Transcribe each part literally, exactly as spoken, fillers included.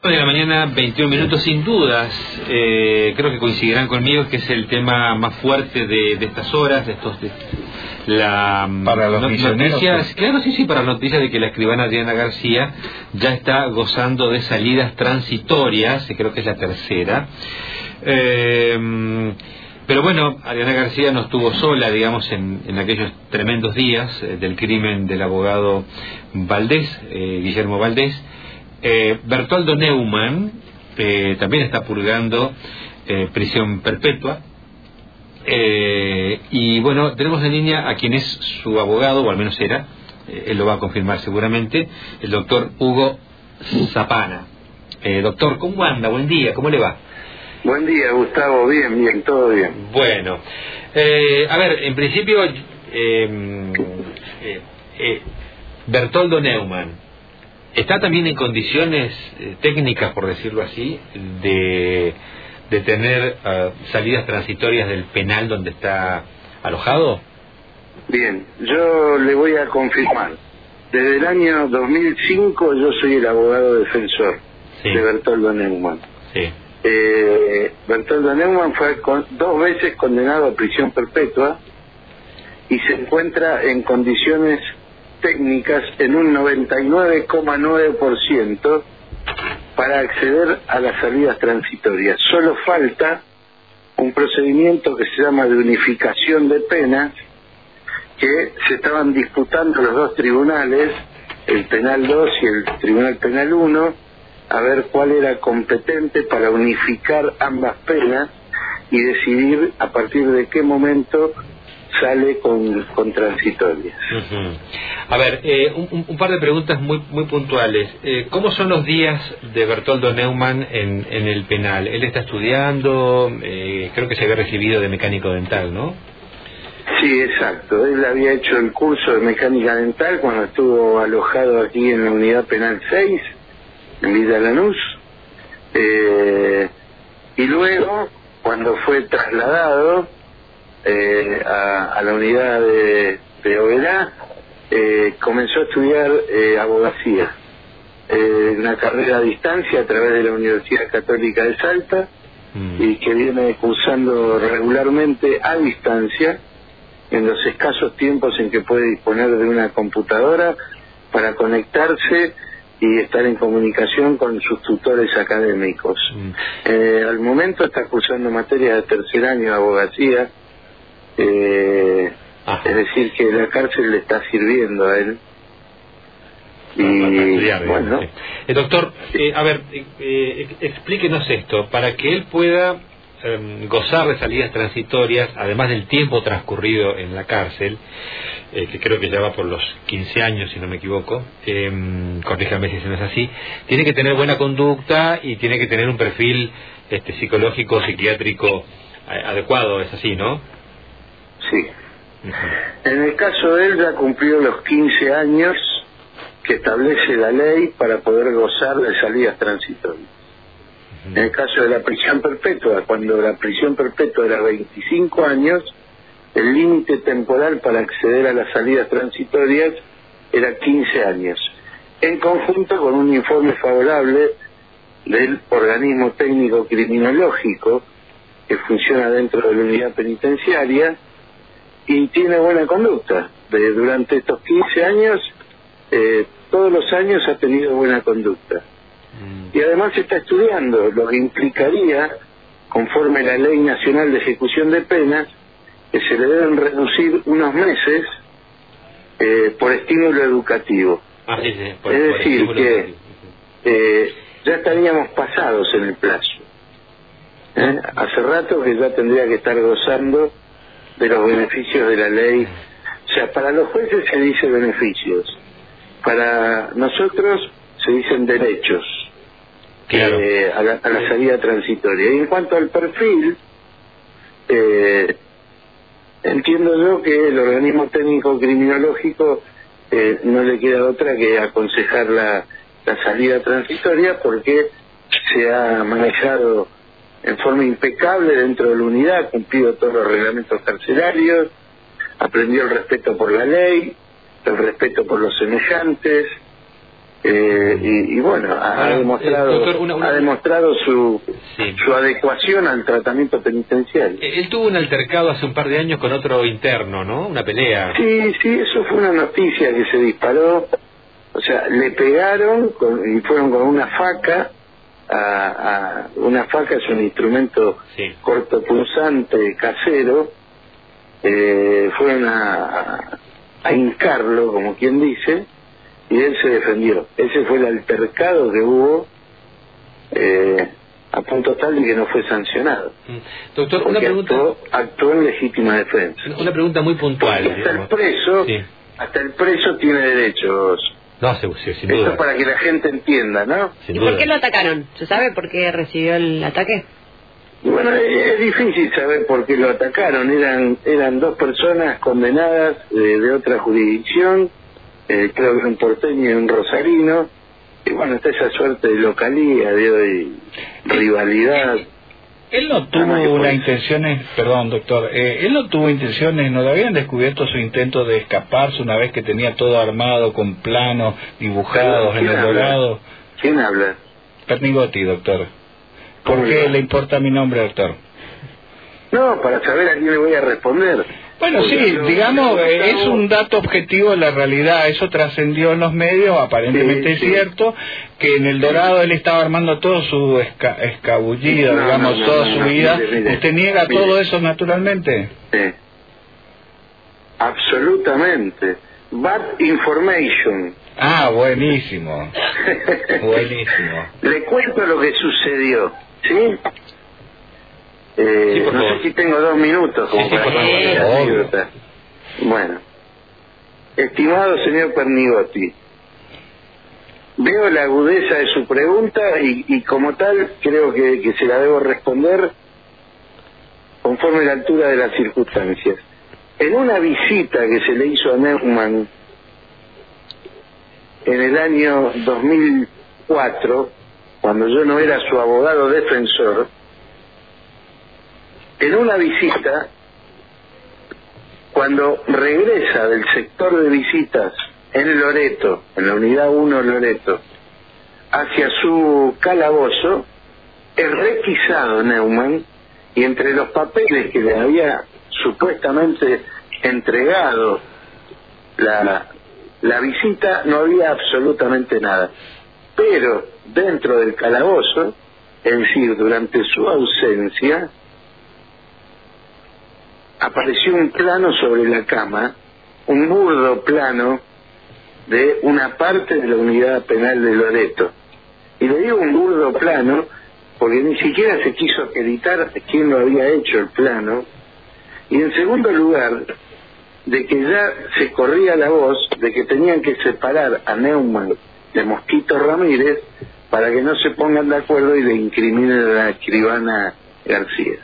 De la mañana, veintiún minutos, sin dudas, eh, creo que coincidirán conmigo que es el tema más fuerte de, de estas horas, de estos, de, la para los no, noticias, claro, sí, sí, para la noticia de que la escribana Adriana García ya está gozando de salidas transitorias, creo que es la tercera. Eh, pero bueno, Adriana García no estuvo sola, digamos, en, en aquellos tremendos días eh, del crimen del abogado Valdés, eh, Guillermo Valdés. Eh, Bertoldo Neumann eh, también está purgando eh, prisión perpetua. Eh, y bueno, tenemos en línea a quien es su abogado, o al menos era, eh, él lo va a confirmar seguramente, el doctor Hugo Zapana. Eh, doctor, ¿cómo anda? Buen día, ¿cómo le va? Buen día, Gustavo, bien, bien, todo bien. Bueno, eh, a ver, en principio, eh, eh, eh, Bertoldo Neumann ¿está también en condiciones eh, técnicas, por decirlo así, de, de tener uh, salidas transitorias del penal donde está alojado? Bien, yo le voy a confirmar. Desde el año dos mil cinco yo soy el abogado defensor sí. de Bertoldo Neumann. Sí. Eh, Bertoldo Neumann fue con, dos veces condenado a prisión perpetua y se encuentra en condiciones técnicas en un noventa y nueve coma nueve por ciento para acceder a las salidas transitorias. Solo falta un procedimiento que se llama de unificación de penas, que se estaban disputando los dos tribunales, el Penal dos y el Tribunal Penal uno, a ver cuál era competente para unificar ambas penas y decidir a partir de qué momento sale con, con transitorias. Uh-huh. A ver, eh, un, un par de preguntas muy muy puntuales. Eh, ¿Cómo son los días de Bertoldo Neumann en, en el penal? Él está estudiando, eh, creo que se había recibido de mecánico dental, ¿no? Sí, exacto. Él había hecho el curso de mecánica dental cuando estuvo alojado aquí en la unidad penal seis, en Villa Lanús. Eh, y luego, cuando fue trasladado Eh, a, a la unidad de, de Oberá, eh, comenzó a estudiar eh, abogacía, eh, una carrera a distancia a través de la Universidad Católica de Salta, mm. y que viene cursando regularmente a distancia en los escasos tiempos en que puede disponer de una computadora para conectarse y estar en comunicación con sus tutores académicos. Mm. Eh, al momento está cursando materias de tercer año de abogacía. Eh, es decir, que la cárcel le está sirviendo a él. Y estudiar, bueno, eh, doctor, eh, a ver, eh, eh, explíquenos esto, para que él pueda eh, gozar de salidas transitorias, además del tiempo transcurrido en la cárcel, eh, que creo que ya va por los quince años, si no me equivoco, eh, corríjame si no es así, tiene que tener buena conducta y tiene que tener un perfil este, psicológico, psiquiátrico eh, adecuado, es así, ¿no? Sí. En el caso de él ya cumplió los quince años que establece la ley para poder gozar de salidas transitorias. En el caso de la prisión perpetua, cuando la prisión perpetua era veinticinco años, el límite temporal para acceder a las salidas transitorias era quince años, en conjunto con un informe favorable del organismo técnico criminológico que funciona dentro de la unidad penitenciaria y tiene buena conducta. De, durante estos quince años, eh, todos los años ha tenido buena conducta. Mm. Y además está estudiando, lo que implicaría, conforme la Ley Nacional de Ejecución de Penas, que se le deben reducir unos meses eh, por estímulo educativo. Ah, sí, sí, por, es por decir, que eh, ya estaríamos pasados en el plazo. ¿Eh? Hace rato que ya tendría que estar gozando de los beneficios de la ley. O sea, para los jueces se dice beneficios, para nosotros se dicen derechos. Claro. eh, a, la, a la salida transitoria. Y en cuanto al perfil, eh, entiendo yo que el organismo técnico criminológico eh, no le queda otra que aconsejar la, la salida transitoria, porque se ha manejado en forma impecable dentro de la unidad, ha cumplido todos los reglamentos carcelarios, aprendió el respeto por la ley, el respeto por los semejantes, Eh, y, y bueno, ha, Ahora, demostrado, eh, doctor, una, una... ha demostrado su, sí. su adecuación al tratamiento penitenciario. Eh, Él tuvo un altercado hace un par de años con otro interno, ¿no? Una pelea. Sí, sí, eso fue una noticia que se disparó. O sea, le pegaron con, y fueron con una faca. A, a una faca es un instrumento sí. cortopunzante casero. Eh, fueron a, a hincarlo, como quien dice, y él se defendió. Ese fue el altercado que hubo, eh, a punto tal de que no fue sancionado. Doctor, una pregunta... Actuó, actuó en legítima defensa. Una pregunta muy puntual. Porque hasta el preso, sí. hasta el preso tiene derechos. No, sí, sí, sin duda. Eso es para que la gente entienda, ¿no? Sin ¿Y duda. por qué lo atacaron? ¿Se sabe por qué recibió el ataque? Y bueno, es difícil saber por qué lo atacaron. Eran eran dos personas condenadas de, de otra jurisdicción, eh, creo que un porteño y un rosarino. Y bueno, está esa suerte de localía, de hoy, rivalidad. Él no tuvo una intenciones, perdón doctor, eh, él no tuvo intenciones, no le habían descubierto su intento de escaparse una vez que tenía todo armado con planos dibujados en el dorado. ¿Quién habla? Pernigotti, doctor. ¿Por qué le importa mi nombre, doctor? No, para saber a quién le voy a responder. Bueno, sí, yo, digamos, yo, es un dato objetivo de la realidad, eso trascendió en los medios, aparentemente sí, es sí. cierto, que en el Dorado él estaba armando todo su esca escabullido, no, digamos, no, no, toda no, su no, vida. Mire, mire, ¿Usted niega mire. todo eso naturalmente? Sí, absolutamente. Bad information. Ah, buenísimo, buenísimo. Le cuento lo que sucedió, ¿sí? Eh, sí, no sé si tengo dos minutos como sí, para contar la anécdota. Bueno, estimado señor Pernigotti, veo la agudeza de su pregunta y, y como tal creo que, que se la debo responder conforme a la altura de las circunstancias. En una visita que se le hizo a Neumann en el año dos mil cuatro, cuando yo no era su abogado defensor, en una visita, cuando regresa del sector de visitas en Loreto, en la unidad uno Loreto, hacia su calabozo, es requisado Neumann, y entre los papeles que le había supuestamente entregado la, la visita no había absolutamente nada. Pero dentro del calabozo, es decir, durante su ausencia, apareció un plano sobre la cama, un burdo plano de una parte de la unidad penal de Loreto. Y le digo un burdo plano porque ni siquiera se quiso acreditar quién lo había hecho el plano. Y en segundo lugar, de que ya se corría la voz de que tenían que separar a Neumann de Mosquito Ramírez para que no se pongan de acuerdo y le incriminen a la escribana García.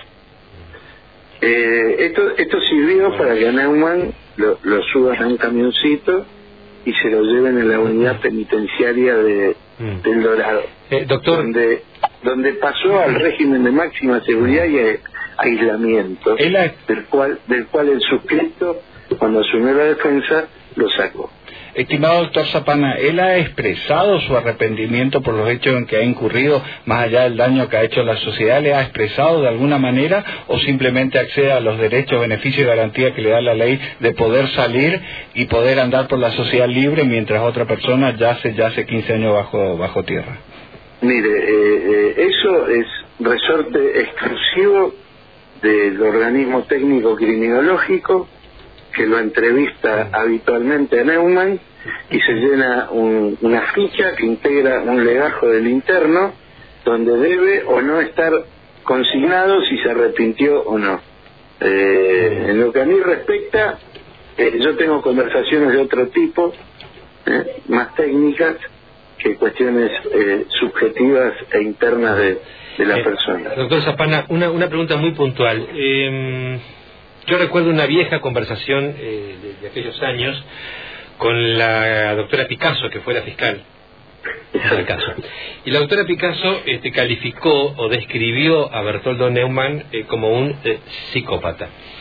Eh, esto esto sirvió para que a Neumann lo, lo suban a un camioncito y se lo lleven a la unidad penitenciaria de, mm. del Dorado, eh, doctor, donde donde pasó al régimen de máxima seguridad y a, aislamiento, la... del cual del cual el suscrito, cuando asumió la defensa, lo sacó. Estimado doctor Zapana, ¿él ha expresado su arrepentimiento por los hechos en que ha incurrido, más allá del daño que ha hecho a la sociedad? ¿Le ha expresado de alguna manera o simplemente accede a los derechos, beneficios y garantías que le da la ley de poder salir y poder andar por la sociedad libre mientras otra persona yace, yace quince años bajo, bajo tierra? Mire, eh, eh, eso es resorte exclusivo del organismo técnico criminológico, que lo entrevista habitualmente a Neumann y se llena un, una ficha que integra un legajo del interno donde debe o no estar consignado si se arrepintió o no. Eh, en lo que a mí respecta, eh, yo tengo conversaciones de otro tipo, eh, más técnicas que cuestiones eh, subjetivas e internas de, de la eh, persona. Doctor Zapana, una, una pregunta muy puntual. Eh, Yo recuerdo una vieja conversación eh, de, de aquellos años con la doctora Picasso, que fue la fiscal del caso. Y la doctora Picasso este, calificó o describió a Bertoldo Neumann eh, como un eh, psicópata.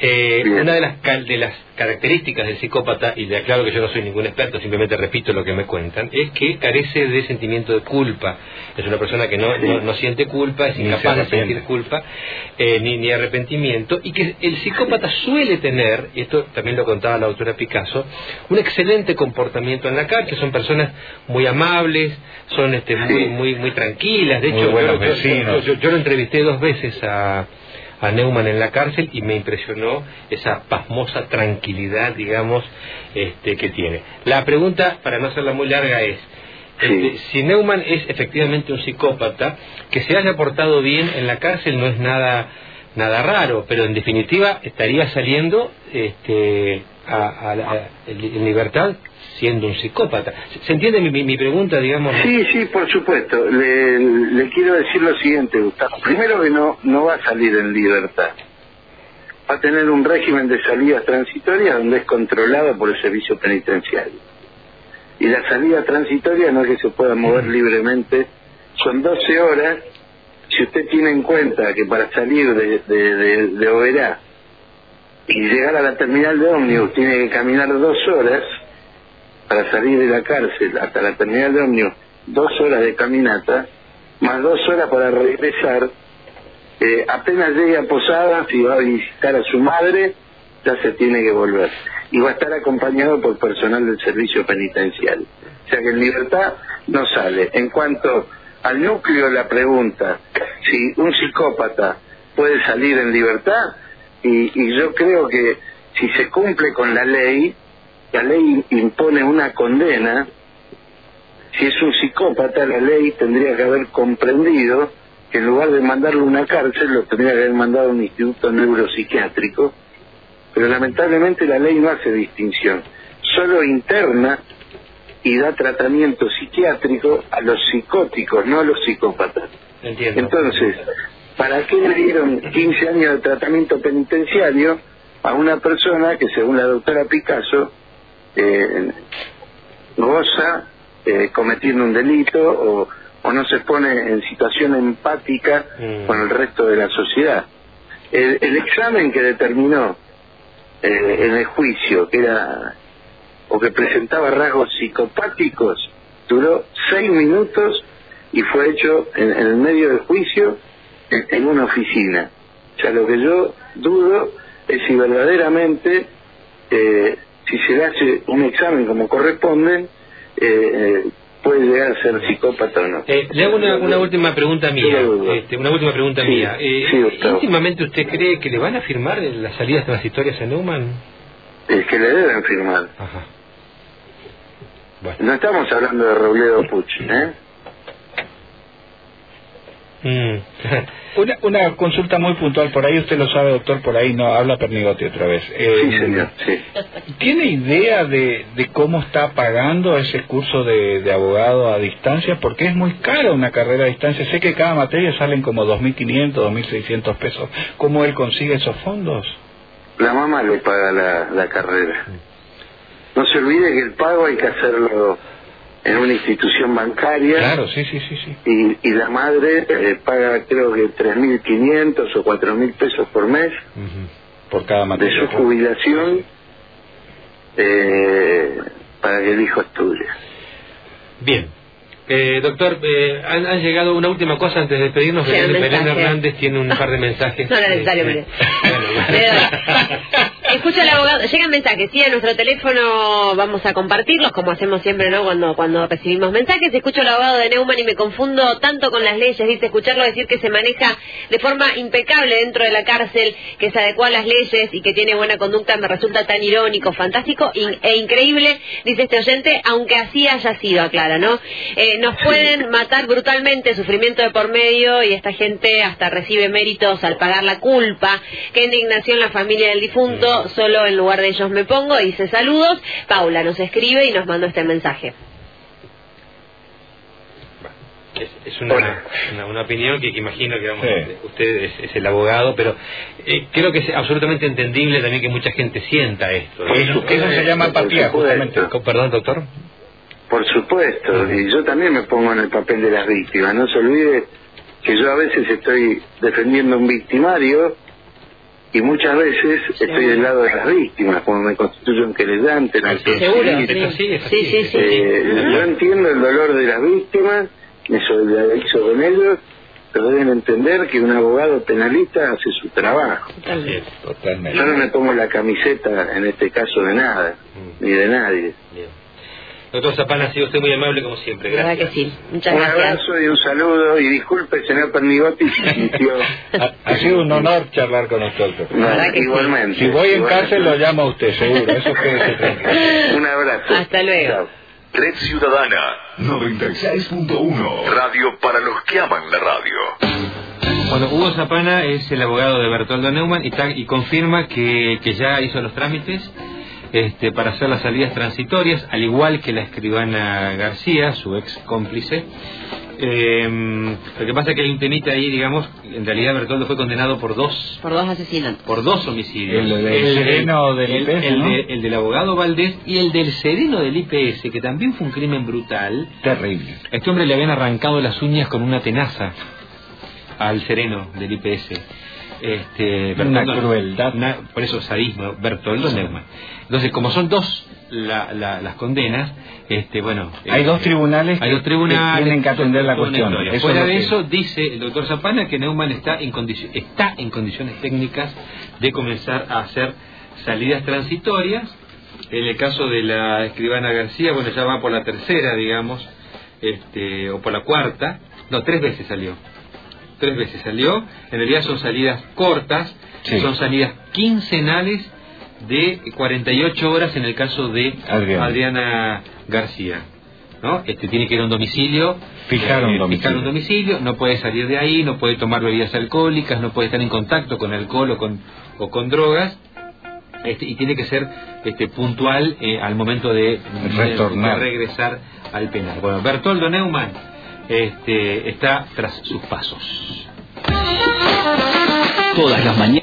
Eh, una de las, de las características del psicópata, y le aclaro que yo no soy ningún experto, simplemente repito lo que me cuentan, es que carece de sentimiento de culpa. Es una persona que no, no, no siente culpa, es incapaz de sentir culpa, eh, ni, ni arrepentimiento, y que el psicópata suele tener, y esto también lo contaba la autora Picasso, un excelente comportamiento en la cárcel. Son personas muy amables, son este, muy, muy, muy tranquilas. De hecho, muy buenos yo, yo, vecinos. yo, yo, yo lo entrevisté dos veces a a Neumann en la cárcel y me impresionó esa pasmosa tranquilidad, digamos, este, que tiene. La pregunta, para no hacerla muy larga, es este, si Neumann es efectivamente un psicópata, que se haya portado bien en la cárcel no es nada nada raro, pero en definitiva estaría saliendo este, a, a, a, en libertad siendo un psicópata. ¿Se entiende mi, mi, mi pregunta, digamos? Sí, sí, por supuesto. Le, le quiero decir lo siguiente, Gustavo. Primero que no, no va a salir en libertad. Va a tener un régimen de salidas transitorias donde es controlado por el servicio penitenciario. Y la salida transitoria no es que se pueda mover libremente. Son doce horas. Si usted tiene en cuenta que para salir de, de, de, de Oberá y llegar a la terminal de ómnibus tiene que caminar dos horas, para salir de la cárcel hasta la terminal de ómnibus, dos horas de caminata, más dos horas para regresar, eh, apenas llegue a Posadas y va a visitar a su madre, ya se tiene que volver. Y va a estar acompañado por personal del servicio penitenciario. O sea que en libertad no sale. En cuanto al núcleo de la pregunta, si un psicópata puede salir en libertad, y, y yo creo que si se cumple con la ley, la ley impone una condena. Si es un psicópata, la ley tendría que haber comprendido que en lugar de mandarlo a una cárcel, lo tendría que haber mandado a un instituto neuropsiquiátrico, pero lamentablemente la ley no hace distinción, solo interna y da tratamiento psiquiátrico a los psicóticos, no a los psicópatas. Entiendo. Entonces, ¿para qué le dieron quince años de tratamiento penitenciario a una persona que, según la doctora Picasso, Eh, goza eh, cometiendo un delito o, o no se pone en situación empática mm. con el resto de la sociedad? El, el examen que determinó eh, en el juicio que era o que presentaba rasgos psicopáticos duró seis minutos y fue hecho en, en el medio del juicio en, en una oficina. O sea, lo que yo dudo es si verdaderamente eh, si se le hace un examen como corresponde, eh, puede llegar a ser psicópata o no. Eh, le hago una, una última pregunta mía. Este, una última pregunta sí, mía. Eh, sí, ¿Íntimamente usted cree que le van a firmar las salidas transitorias a Neumann? Es que le deben firmar. Ajá. Bueno. No estamos hablando de Robledo Puch, ¿eh? Mm. Una, una consulta muy puntual, por ahí usted lo sabe, doctor, por ahí no habla Pernigotti otra vez. Eh, sí, señor, sí. ¿Tiene idea de, de cómo está pagando ese curso de, de abogado a distancia? Porque es muy cara una carrera a distancia. Sé que cada materia salen como dos mil quinientos, dos mil seiscientos pesos. ¿Cómo él consigue esos fondos? La mamá le paga la, la carrera. No se olvide que el pago hay que hacerlo en una institución bancaria. Claro, sí, sí, sí, sí. Y, y la madre eh, paga creo que tres mil quinientos o cuatro mil pesos por mes uh-huh. por cada materia de su jubilación eh, para que el hijo estudie. Bien. Eh, doctor, eh, han, han llegado una última cosa antes de despedirnos. Sí, Belén, Belén Hernández tiene un par de mensajes. No era necesario, eh, bueno, bueno. Escucha el abogado, llegan mensajes, sí, a nuestro teléfono vamos a compartirlos, como hacemos siempre, ¿no? Cuando cuando recibimos mensajes. Escucho al abogado de Neumann y me confundo tanto con las leyes, dice, escucharlo decir que se maneja de forma impecable dentro de la cárcel, que se adecua a las leyes y que tiene buena conducta, me resulta tan irónico, fantástico in, e increíble, dice este oyente, aunque así haya sido, aclara, ¿no? Eh, nos pueden matar brutalmente, sufrimiento de por medio, y esta gente hasta recibe méritos al pagar la culpa. Qué indignación la familia del difunto, solo en lugar de ellos me pongo, dice saludos. Paula nos escribe y nos mandó este mensaje. Es, es una, una, una opinión que, que imagino que vamos, sí. usted es, es el abogado, pero eh, creo que es absolutamente entendible también que mucha gente sienta esto, ¿no? Eso, eso se llama empatía, justamente. Perdón, doctor. Por supuesto, uh-huh. y yo también me pongo en el papel de las víctimas. No se olvide que yo a veces estoy defendiendo a un victimario y muchas veces Sí. estoy del lado de las víctimas, como me constituyo un querellante, en el Seguro, Es sí. así, es así. Sí, sí, sí. Eh, yo entiendo el dolor de las víctimas, me solidarizo con ellos, pero deben entender que un abogado penalista hace su trabajo. Totalmente. Totalmente. Yo no me pongo la camiseta, en este caso, de nada, Mm. ni de nadie. Bien. Doctor Zapana, ha sido usted muy amable como siempre. La verdad Gracias. que sí. Muchas Un gracias. abrazo y un saludo, y disculpe, señor Pernigotti, si sintió... Ha, ha sido un honor charlar con nosotros. No, verdad que sí. igualmente. Si voy en igualmente. cárcel lo llamo a usted, seguro. Eso quédese tranquilo. Un abrazo. Hasta luego. Chao. Red Ciudadana noventa y seis punto uno. Radio para los que aman la radio. Bueno, Hugo Zapana es el abogado de Bertoldo Neumann y, ta- y confirma que, que ya hizo los trámites este, para hacer las salidas transitorias, al igual que la escribana García, su ex cómplice. Eh, lo que pasa es que hay un temita ahí, digamos, en realidad Bertoldo fue condenado por dos Por dos asesinatos. por dos homicidios. El del sereno del el- I P S, el ¿no? de- el del abogado Valdés y el del sereno del I P S, que también fue un crimen brutal. Terrible. A este hombre le habían arrancado las uñas con una tenaza al sereno del I P S. Este, Una crueldad. na- por eso sadismo, Bertoldo Neumann. Entonces, como son dos la- la- las condenas, este, bueno... Hay eh, dos tribunales hay que- dos tribunales que tienen que atender la toda una cuestión. historia. Eso Fuera es lo de que- eso, dice el doctor Zapana que Neumann está en, condici- está en condiciones técnicas de comenzar a hacer salidas transitorias. En el caso de la escribana García, bueno, ya va por la tercera, digamos, este, o por la cuarta. No, tres veces salió. Tres veces salió. En realidad son salidas cortas, Sí. son salidas quincenales de cuarenta y ocho horas en el caso de Adriana. Adriana García. ¿No? Este tiene que ir a un domicilio, Fijar un eh, domicilio. fijar un domicilio, no puede salir de ahí, no puede tomar bebidas alcohólicas, no puede estar en contacto con alcohol o con, o con drogas, este, y tiene que ser este, puntual eh, al momento de, Retornar. de regresar al penal. Bueno, Bertoldo Neumann este, está tras sus pasos. Todas las mañanas.